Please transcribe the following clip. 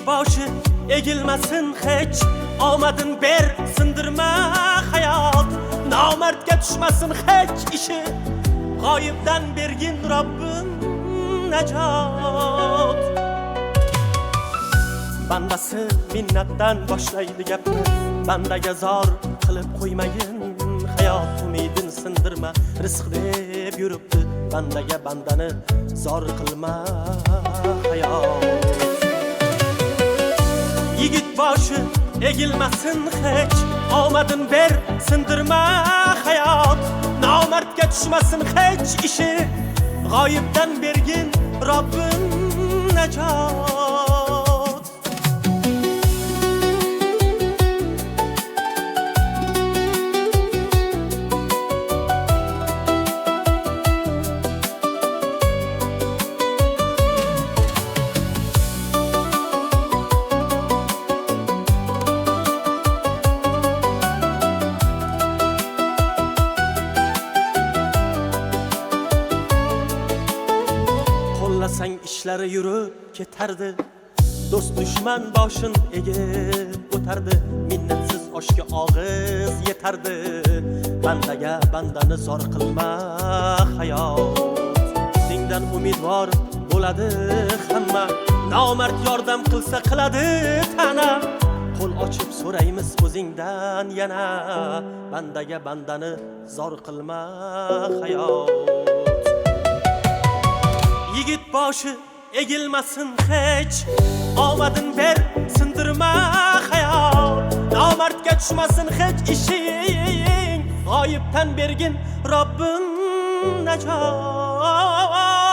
boshi egilmasin hech, omadin ber sindirma hayot, nomardga tushmasin hech ishi, g'oyibdan bergin Robbim najot. Bandasi minnatdan boshlaydi gapni, bandaga zor qilib qo'ymagin, hayot umidin sindirma, rizq deb yuribdi bandaga bandani zor qilma hayot. Yigit boshi egilmasin hech, omadin ber sindirma hayot, nomardga tushmasin hech ishi, g'oyibdan bergin Robbim najot. Qo'llasang ishlari yurib ketardi, do'st dushman boshin egib o'tardi, minnatsiz oshga og'iz yetardi, bandaga bandani zor qilma hayot. Sendan umidvor bo'ladi hamma, nomard yordam qilsa qiladi ta'na, qo'l ochib so'raymiz o'zingdan yana, bandaga bandani zor qilma hayot. Yigit boshi egilmasin hech, omadin ber sindirma hayot, nomardga tushmasin hech ishing, g'oyibdan bergin Robbim najot.